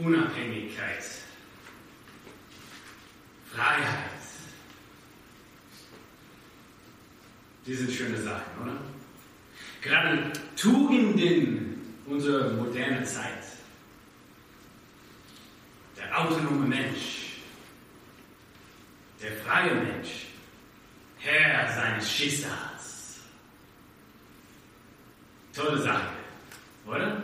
Unabhängigkeit, Freiheit. Die sind schöne Sachen, oder? Gerade Tugenden unserer modernen Zeit. Der autonome Mensch, der freie Mensch, Herr seines Schicksals. Tolle Sache, oder?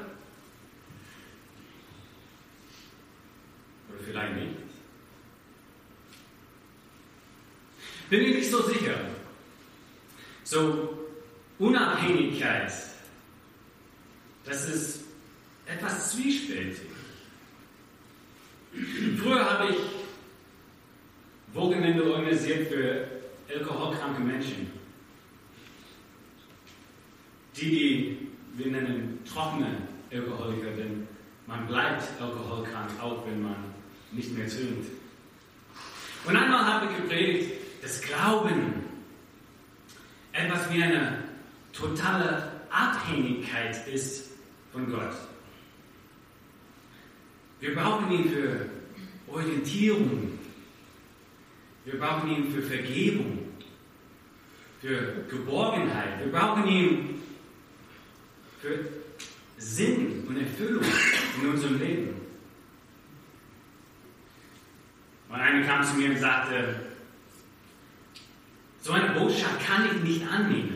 Oder vielleicht nicht. Bin ich nicht so sicher. So, Unabhängigkeit, das ist etwas zwiespältig. Früher habe ich Wochenende organisiert für alkoholkranke Menschen. Die wir nennen trockene Alkoholiker, denn man bleibt alkoholkrank, auch wenn man nicht mehr trinkt. Und einmal habe ich gepredigt, das Glauben etwas wie eine totale Abhängigkeit ist von Gott. Wir brauchen ihn für Orientierung. Wir brauchen ihn für Vergebung, für Geborgenheit. Wir brauchen ihn für Sinn und Erfüllung in unserem Leben. Und einer kam zu mir und sagte, so eine Botschaft kann ich nicht annehmen.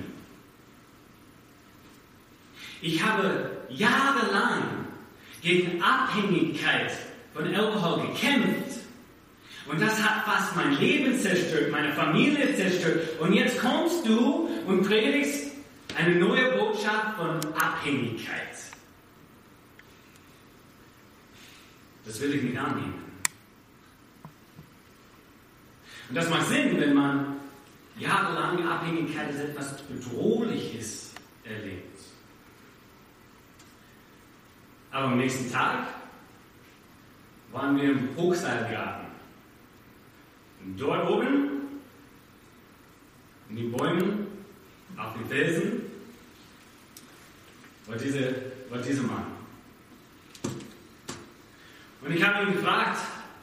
Ich habe jahrelang gegen Abhängigkeit von Alkohol gekämpft. Und das hat fast mein Leben zerstört, meine Familie zerstört. Und jetzt kommst du und predigst eine neue Botschaft von Abhängigkeit. Das will ich nicht annehmen. Und das macht Sinn, wenn man jahrelange Abhängigkeit als etwas Bedrohliches erlebt. Aber am nächsten Tag waren wir im Hochseilgarten. Und dort oben, in den Bäumen, auf den Felsen, war dieser Mann. Und ich habe ihn gefragt,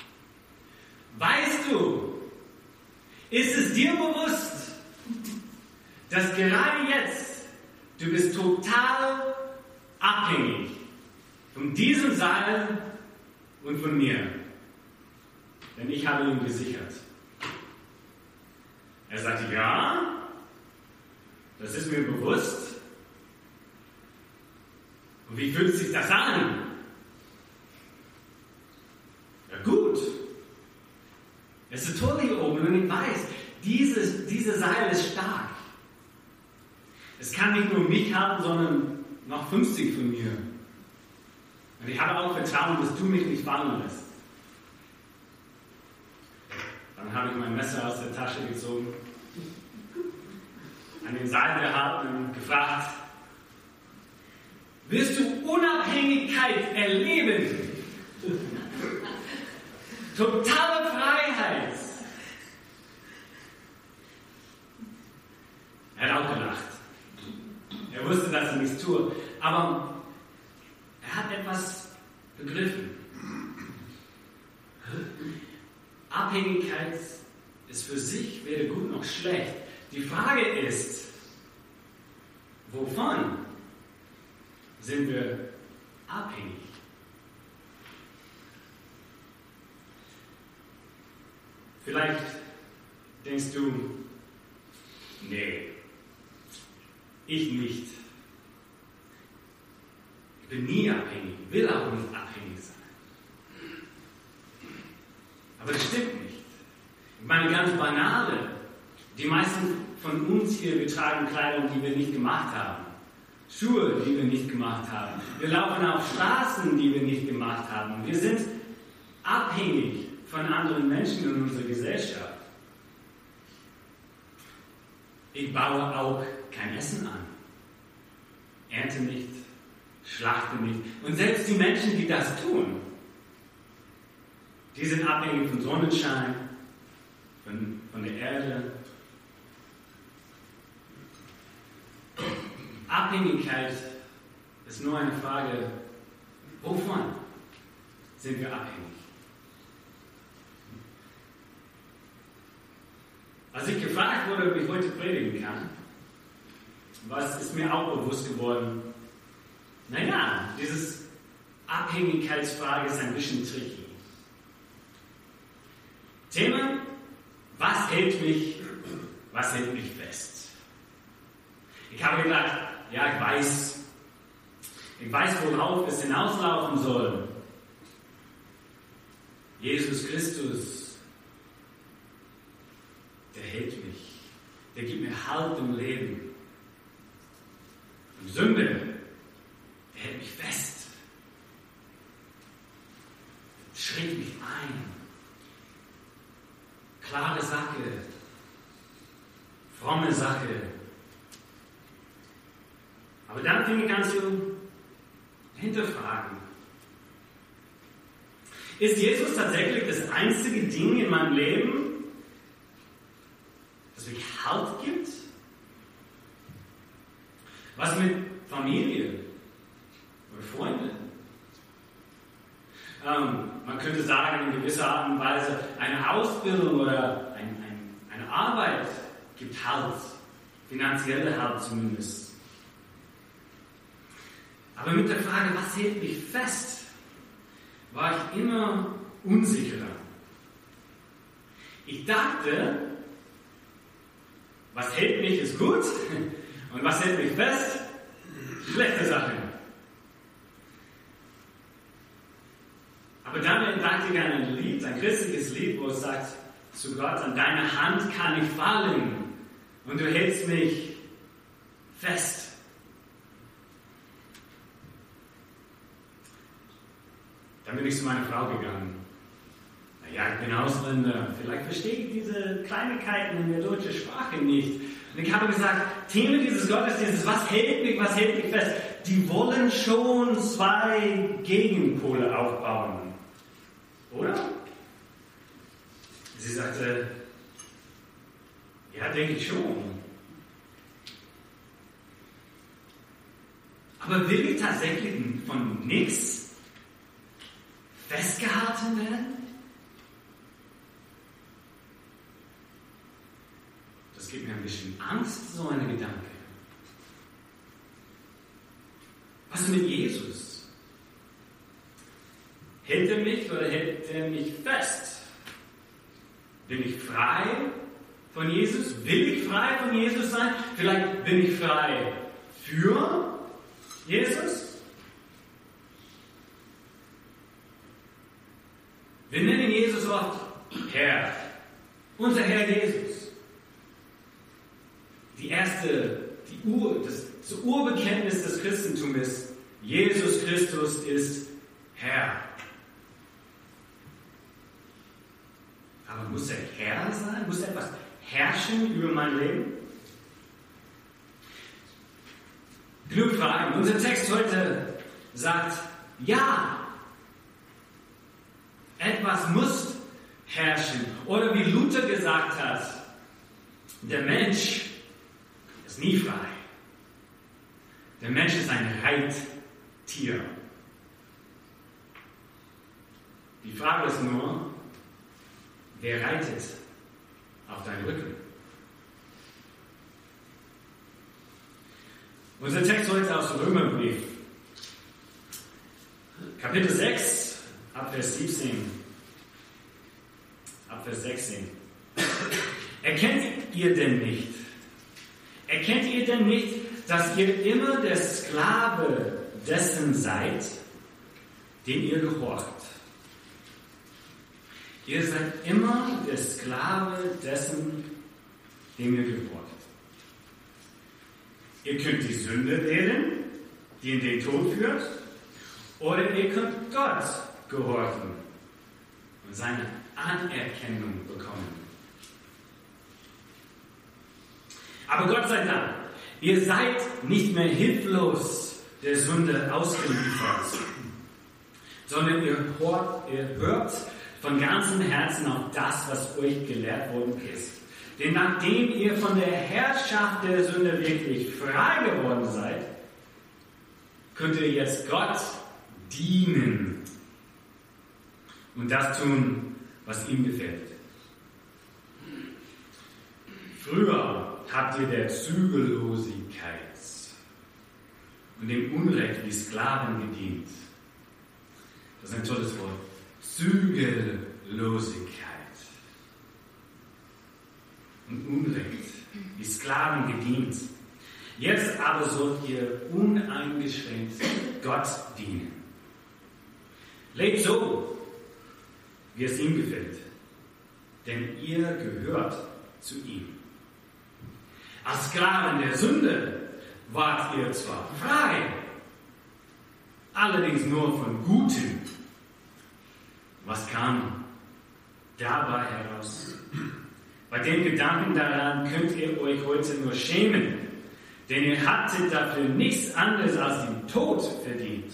weißt du, ist es dir bewusst, dass gerade jetzt du bist total abhängig von diesem Seil und von mir? Denn ich habe ihn gesichert. Er sagte, ja, das ist mir bewusst. Und wie fühlt sich das an? Ja gut. Es ist toll hier oben und ich weiß, diese Seil ist stark. Es kann nicht nur mich haben, sondern noch 50 von mir. Und ich habe auch Vertrauen, dass du mich nicht fallen lässt. Dann habe ich mein Messer aus der Tasche gezogen, an den Seil gehalten und gefragt, wirst du Unabhängigkeit erleben? Totale Freiheit. Er hat auch gelacht. Er wusste, dass er nichts tue. Aber er hat etwas begriffen. Abhängigkeit ist für sich weder gut noch schlecht. Die Frage ist, wovon sind wir abhängig? Vielleicht denkst du, nee, ich nicht. Ich bin nie abhängig, will auch nicht abhängig sein. Aber das stimmt nicht. Ich meine, ganz banale, die meisten von uns hier, wir tragen Kleidung, die wir nicht gemacht haben. Schuhe, die wir nicht gemacht haben. Wir laufen auf Straßen, die wir nicht gemacht haben. Wir sind abhängig von anderen Menschen in unserer Gesellschaft. Ich baue auch kein Essen an. Ernte nicht, schlachte nicht. Und selbst die Menschen, die das tun, die sind abhängig von Sonnenschein, von der Erde. Abhängigkeit ist nur eine Frage, wovon sind wir abhängig. Als ich gefragt wurde, ob ich heute predigen kann, ist mir auch bewusst geworden, naja, diese Abhängigkeitsfrage ist ein bisschen tricky. Thema, was hält mich fest? Ich habe gedacht, ja, ich weiß, worauf es hinauslaufen soll. Jesus Christus, der hält mich, der gibt mir Halt im Leben. Und Sünde, der hält mich fest, schrägt mich ein. Klare Sache, fromme Sache. Aber dann fing ich an zu hinterfragen. Ist Jesus tatsächlich das einzige Ding in meinem Leben, das mir Halt gibt? Was mit Familie oder Freunden? Man könnte sagen, in gewisser Art und Weise, eine Ausbildung oder eine Arbeit gibt Halt, finanzielle Halt zumindest. Aber mit der Frage, was hält mich fest, war ich immer unsicherer. Ich dachte, was hält mich ist gut und was hält mich fest, schlechte Sachen. Aber dann entdeckte ich ein Lied, ein christliches Lied, wo es sagt zu Gott, an deine Hand kann ich fallen und du hältst mich fest. Dann bin ich zu meiner Frau gegangen. Naja, ich bin Ausländer, vielleicht verstehe ich diese Kleinigkeiten in der deutschen Sprache nicht. Und ich habe gesagt, Thema dieses Gottesdienstes, was hält mich fest? Die wollen schon 2 Gegenpole aufbauen. Oder? Sie sagte, ja, denke ich schon. Aber will ich tatsächlich von nichts festgehalten werden? Das gibt mir ein bisschen Angst, so eine Gedanke. Was ist mit Jesus? Hält er mich oder hält er mich fest? Bin ich frei von Jesus? Will ich frei von Jesus sein? Vielleicht bin ich frei für Jesus? Wir nennen Jesus oft Herr. Unser Herr Jesus. Das Urbekenntnis des Christentums ist, Jesus Christus ist Herr. Aber muss er Herr sein? Muss er etwas herrschen über mein Leben? Genug Fragen. Unser Text heute sagt, ja, etwas muss herrschen. Oder wie Luther gesagt hat, der Mensch ist nie frei. Der Mensch ist ein Reittier. Die Frage ist nur, wer reitet auf deinen Rücken? Unser Text heute aus dem Römerbrief, Kapitel 6, Abvers 17, Abvers 16. Erkennt ihr denn nicht, dass ihr immer der Sklave dessen seid, dem ihr gehorcht? Ihr seid immer der Sklave dessen, dem ihr gehorcht. Ihr könnt die Sünde wählen, die in den Tod führt, oder ihr könnt Gott gehorchen und seine Anerkennung bekommen. Aber Gott sei Dank, ihr seid nicht mehr hilflos der Sünde ausgeliefert, sondern ihr hört von ganzem Herzen auf das, was euch gelehrt worden ist. Denn nachdem ihr von der Herrschaft der Sünde wirklich frei geworden seid, könnt ihr jetzt Gott dienen. und das tun, was ihm gefällt. Früher habt ihr der Zügellosigkeit und dem Unrecht wie Sklaven gedient. Das ist ein tolles Wort. Zügellosigkeit und Unrecht wie Sklaven gedient. Jetzt aber sollt ihr uneingeschränkt Gott dienen. Lebt so, wie es ihm gefällt, denn ihr gehört zu ihm. Als Sklaven der Sünde wart ihr zwar frei, allerdings nur von Gutem. Was kam dabei heraus? Bei dem Gedanken daran könnt ihr euch heute nur schämen, denn ihr hattet dafür nichts anderes als den Tod verdient.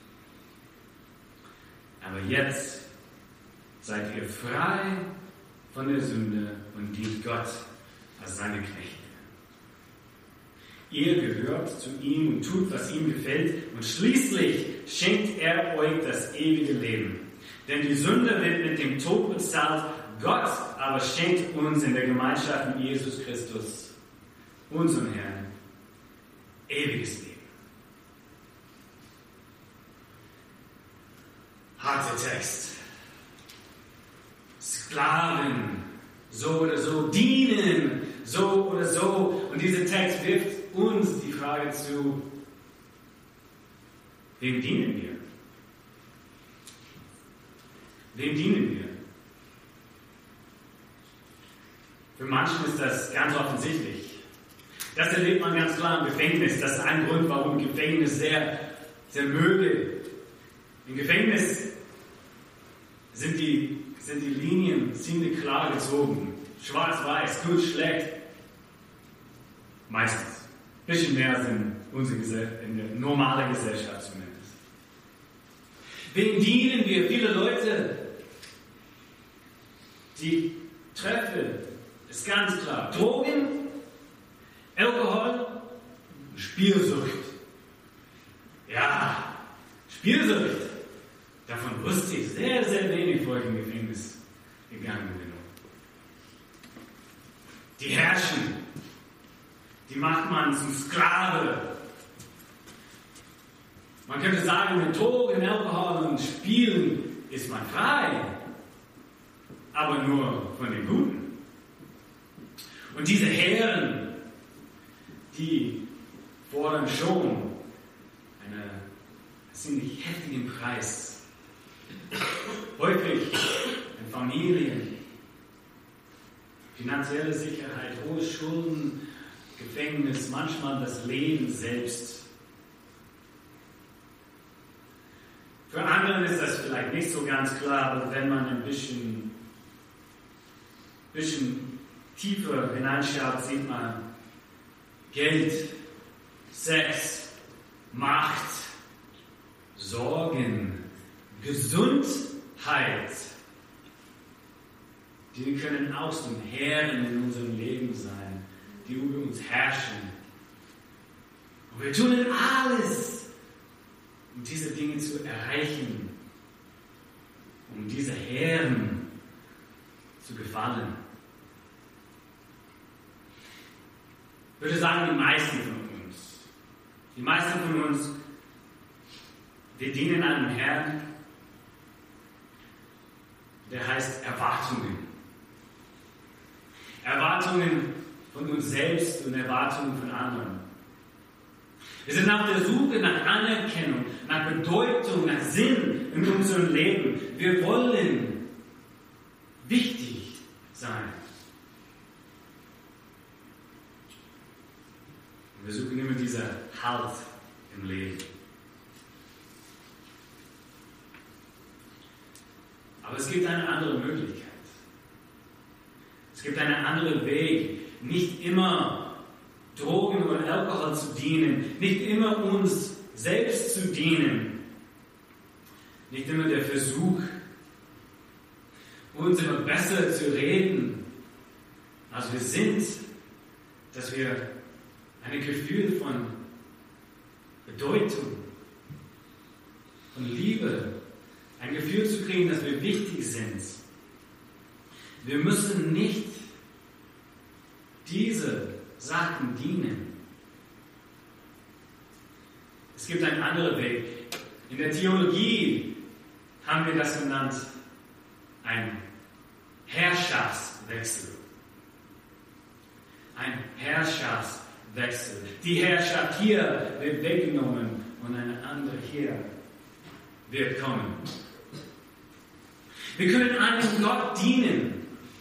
Aber jetzt seid ihr frei von der Sünde und dient Gott als seine Knechte. Ihr gehört zu ihm und tut, was ihm gefällt, und schließlich schenkt er euch das ewige Leben. Denn die Sünde wird mit dem Tod bezahlt, Gott aber schenkt uns in der Gemeinschaft mit Jesus Christus, unserem Herrn, ewiges Leben. Harter Text. Sklaven, so oder so, dienen, so oder so. Und dieser Text wirft uns die Frage zu, wem dienen wir? Wem dienen wir? Für manchen ist das ganz offensichtlich. Das erlebt man ganz klar im Gefängnis. Das ist ein Grund, warum ich Gefängnis sehr, sehr möge. Im Gefängnis sind die Linien ziemlich klar gezogen. Schwarz-weiß, gut, schlecht. Meistens. Ein bisschen mehr als in der normalen Gesellschaft zumindest. Wem dienen wir? Viele Leute, die treffen, ist ganz klar. Drogen, Alkohol, Spielsucht. Ja, Spielsucht. Davon wusste ich sehr, sehr wenig, bevor ich im Gefängnis gegangen bin. Die herrschen. Die macht man zum Sklave. Man könnte sagen, mit Drogen, Alkohol und Spielen ist man frei. Aber nur von den Guten. Und diese Herren, die fordern schon einen ziemlich heftigen Preis. Häufig in Familien, finanzielle Sicherheit, hohe Schulden, Gefängnis, manchmal das Leben selbst. Für andere ist das vielleicht nicht so ganz klar, aber wenn man ein bisschen tiefer hineinschaut, sieht man Geld, Sex, Macht, Sorgen, Gesundheit. Die können aus dem Herren in unserem Leben sein, die über uns herrschen. Und wir tun alles, um diese Dinge zu erreichen, um diese Herren zu gefallen. Ich würde sagen, die meisten von uns, wir dienen einem Herrn, der heißt Erwartungen. Erwartungen von uns selbst und Erwartungen von anderen. Wir sind auf der Suche nach Anerkennung, nach Bedeutung, nach Sinn in unserem Leben. Wir wollen wichtig sein. Und wir suchen immer diesen Halt im Leben. Aber es gibt eine andere Möglichkeit. Es gibt einen anderen Weg, nicht immer Drogen oder Alkohol zu dienen, nicht immer uns selbst zu dienen, nicht immer der Versuch, uns immer besser zu reden, als wir sind, dass wir ein Gefühl von Bedeutung, von Liebe, ein Gefühl zu kriegen, dass wir wichtig sind. Wir müssen nicht diese Sachen dienen. Es gibt einen anderen Weg. In der Theologie haben wir das genannt, ein Herrschaftswechsel. Ein Herrschaftswechsel. Die Herrschaft hier wird weggenommen und eine andere hier wird kommen. Wir können einem Gott dienen,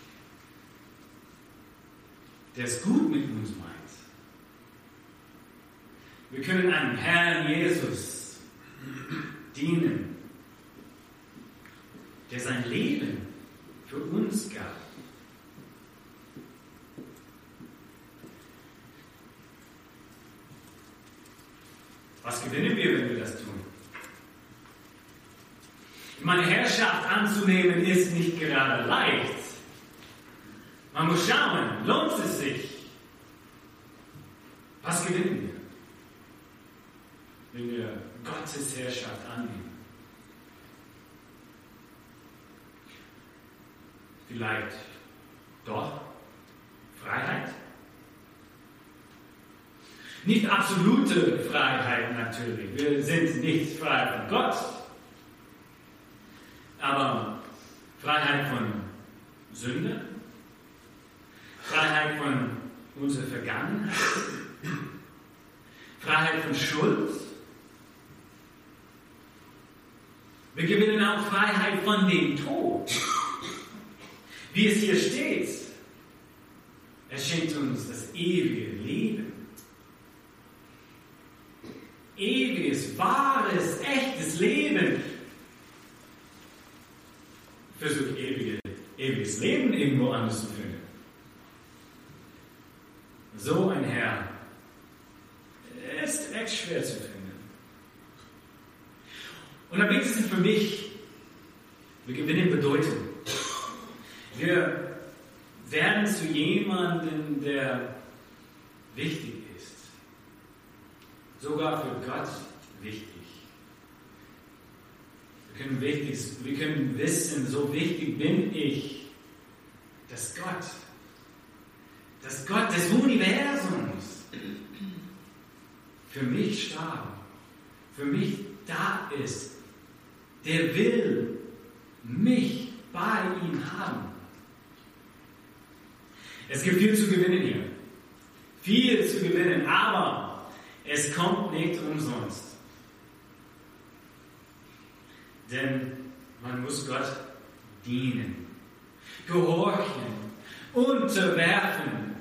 der es gut mit uns meint. Wir können einem Herrn Jesus dienen, der sein Leben für uns gab. Was gewinnen wir, wenn wir das tun? Meine Herrschaft anzunehmen ist nicht gerade leicht. Man muss schauen, lohnt es sich? Was gewinnen wir, wenn wir Gottes Herrschaft annehmen? Vielleicht doch Freiheit? Nicht absolute Freiheit natürlich. Wir sind nicht frei von Gott. Aber Freiheit von Sünde? Freiheit von unserer Vergangenheit? Freiheit von Schuld? Wir gewinnen auch Freiheit von dem Tod. Wie es hier steht, er schenkt uns das ewige Leben. Ewiges, wahres, echtes Leben. Versuch ewiges Leben irgendwo anders zu finden. So ein Herr ist echt schwer zu finden. Und am wichtigsten für mich, wir gewinnen Bedeutung. Wir werden zu jemandem, der wichtig ist. Sogar für Gott wichtig. Wir können wissen, so wichtig bin ich, dass Gott des Universums für mich starb, für mich da ist. Der will mich bei ihm haben. Es gibt viel zu gewinnen hier. Viel zu gewinnen, aber es kommt nicht umsonst. Denn man muss Gott dienen, gehorchen, unterwerfen.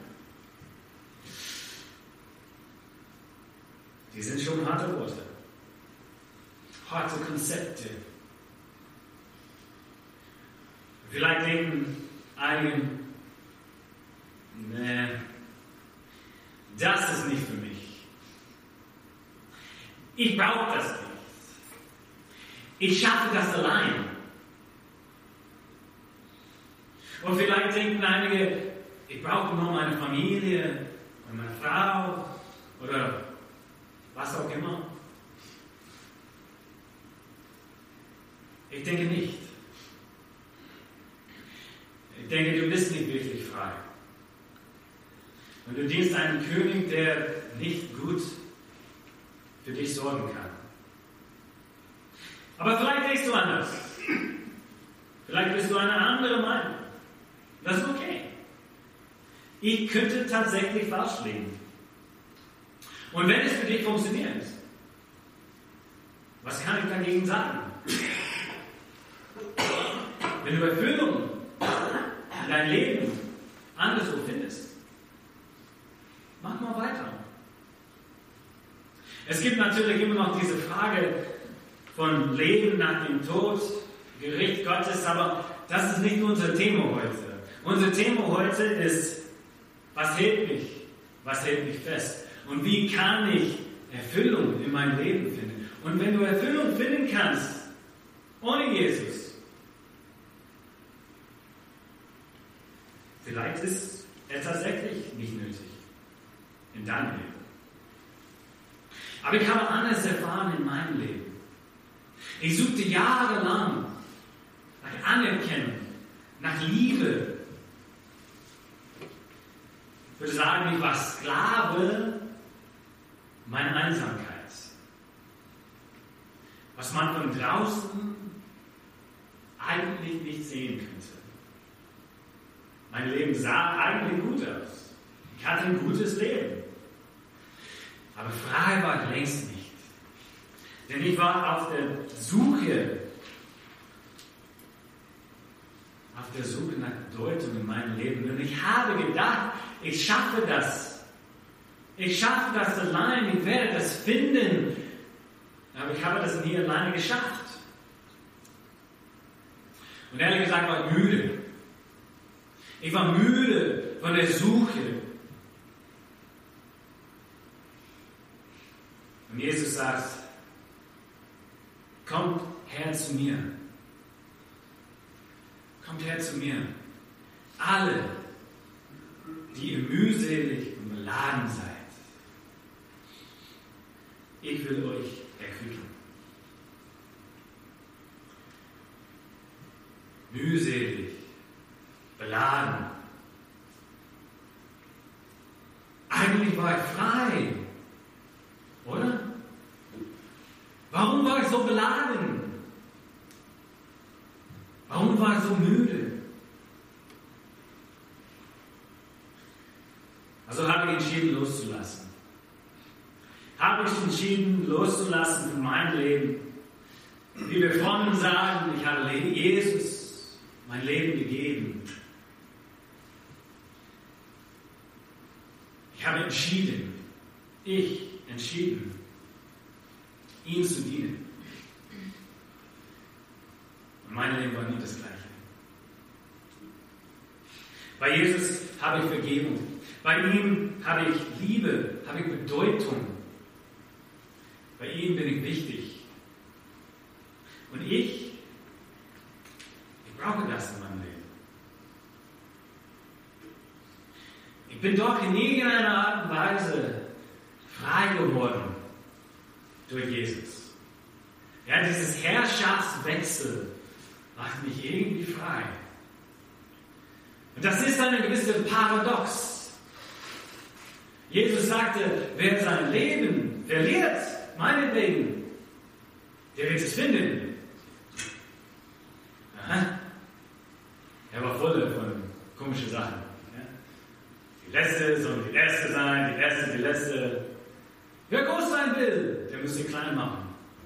Die sind schon harte Worte, harte Konzepte. Vielleicht denken einige, nee, das ist nicht für mich. Ich brauche das nicht. Ich schaffe das allein. Und vielleicht denken einige, ich brauche nur meine Familie und meine Frau oder was auch immer. Ich denke nicht. Ich denke, du bist nicht wirklich frei. Und du dienst einen König, der nicht gut für dich sorgen kann. Aber vielleicht denkst du anders. Vielleicht bist du eine andere Meinung. Das ist okay. Ich könnte tatsächlich falsch liegen. Und wenn es für dich funktioniert, was kann ich dagegen sagen? Wenn du Erfüllung in dein Leben anderswo findest, mach mal weiter. Es gibt natürlich immer noch diese Frage von Leben nach dem Tod, Gericht Gottes, aber das ist nicht unser Thema heute. Unser Thema heute ist, was hält mich fest? Und wie kann ich Erfüllung in meinem Leben finden? Und wenn du Erfüllung finden kannst, ohne Jesus, vielleicht ist er tatsächlich nicht nötig in deinem Leben. Aber ich habe anders erfahren in meinem Leben. Ich suchte jahrelang nach Anerkennung, nach Liebe. Ich würde sagen, ich war Sklave meiner Einsamkeit. Was man von draußen eigentlich nicht sehen könnte. Mein Leben sah eigentlich gut aus. Ich hatte ein gutes Leben. Aber frei war ich längst nicht. Denn ich war auf der Suche nach Bedeutung in meinem Leben. Und ich habe gedacht, ich schaffe das. Ich schaffe das allein. Ich werde das finden. Aber ich habe das nie alleine geschafft. Und ehrlich gesagt war ich müde. Ich war müde von der Suche. Und Jesus sagt, kommt her zu mir. Kommt her zu mir. Alle, die ihr mühselig und beladen seid. Ich will euch erquicken. Mühselig, beladen. Eigentlich war ich frei, oder? Warum war ich so beladen? Warum war ich so müde? Also habe ich entschieden, loszulassen. Habe ich entschieden, loszulassen von meinem Leben. Wie wir vorhin sagen, ich habe Jesus mein Leben gegeben. Ich habe entschieden, ihm zu dienen. Und mein Leben war nie das Gleiche. Bei Jesus habe ich Vergebung. Bei ihm habe ich Liebe, habe ich Bedeutung. Bei ihm bin ich wichtig. Und ich brauche das in meinem Leben. Ich bin doch in irgendeiner Art und Weise frei geworden durch Jesus. Ja, dieses Herrschaftswechsel macht mich irgendwie frei. Und das ist eine gewisse Paradox. Jesus sagte, wer sein Leben verliert, meinetwegen, der wird es finden. Aha. Er war voll von komischen Sachen. Ja? Die Letzte soll die Erste sein, die Erste die Letzte. Wer groß sein will, der muss sie klein machen.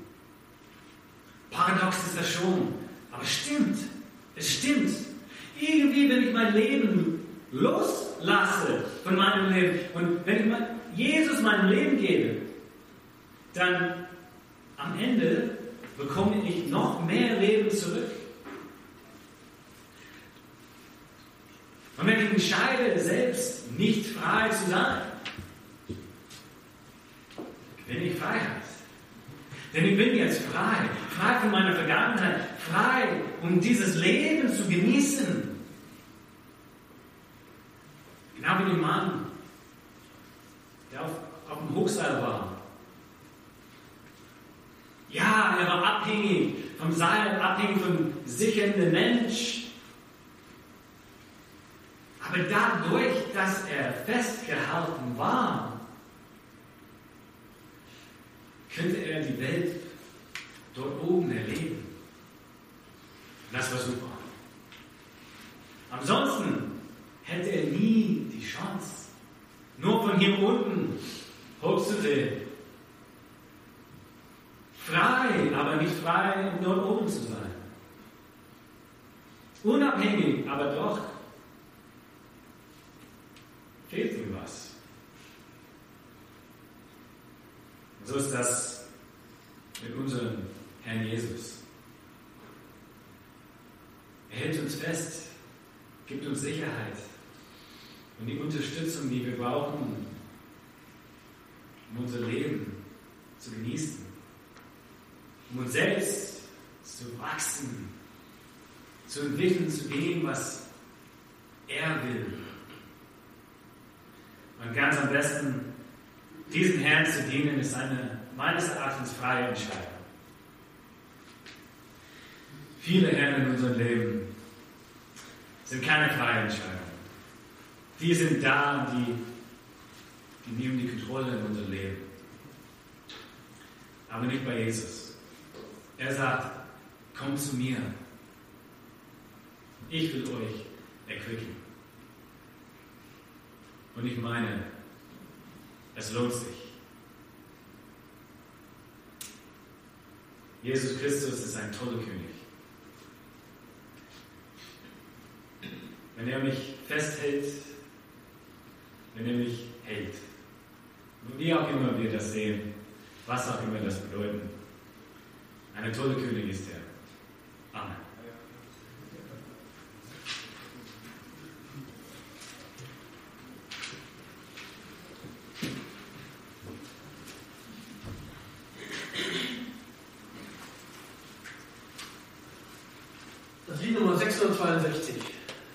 Paradox ist das schon, aber es stimmt. Irgendwie, wenn ich mein Leben loslasse von meinem Leben und wenn ich Jesus mein Leben gebe, dann am Ende bekomme ich noch mehr Leben zurück. Und wenn ich entscheide, selbst nicht frei zu sein, bin ich Freiheit. Denn ich bin jetzt frei von meiner Vergangenheit, frei, um dieses Leben zu genießen. Genau wie der Mann, der auf dem Hochseil war. Ja, er war abhängig vom Seil, abhängig vom sichernden Mensch. Aber dadurch, dass er festgehalten war, könnte er die Welt dort oben erleben. Das war super. Ansonsten hätte er nie die Chance, nur von hier unten hochzusehen. Frei, aber nicht frei, um dort oben zu sein. Unabhängig, aber doch. Fehlt ihm was. Und so ist das mit unserem Herrn Jesus. Er hält uns fest, gibt uns Sicherheit und die Unterstützung, die wir brauchen, um unser Leben zu genießen, um uns selbst zu wachsen, zu entwickeln zu dem, was er will. Und ganz am besten, diesem Herrn zu dienen, ist eine meines Erachtens freie Entscheidung. Viele Herren in unserem Leben sind keine freie Entscheidung. Die sind da, die nehmen die Kontrolle in unser Leben. Aber nicht bei Jesus. Er sagt, kommt zu mir. Ich will euch erquicken. Und ich meine, es lohnt sich. Jesus Christus ist ein toller König. Wenn er mich festhält, wenn er mich hält, wie auch immer wir das sehen, was auch immer das bedeutet, eine tolle König ist er. Amen. Das Lied Nummer 662.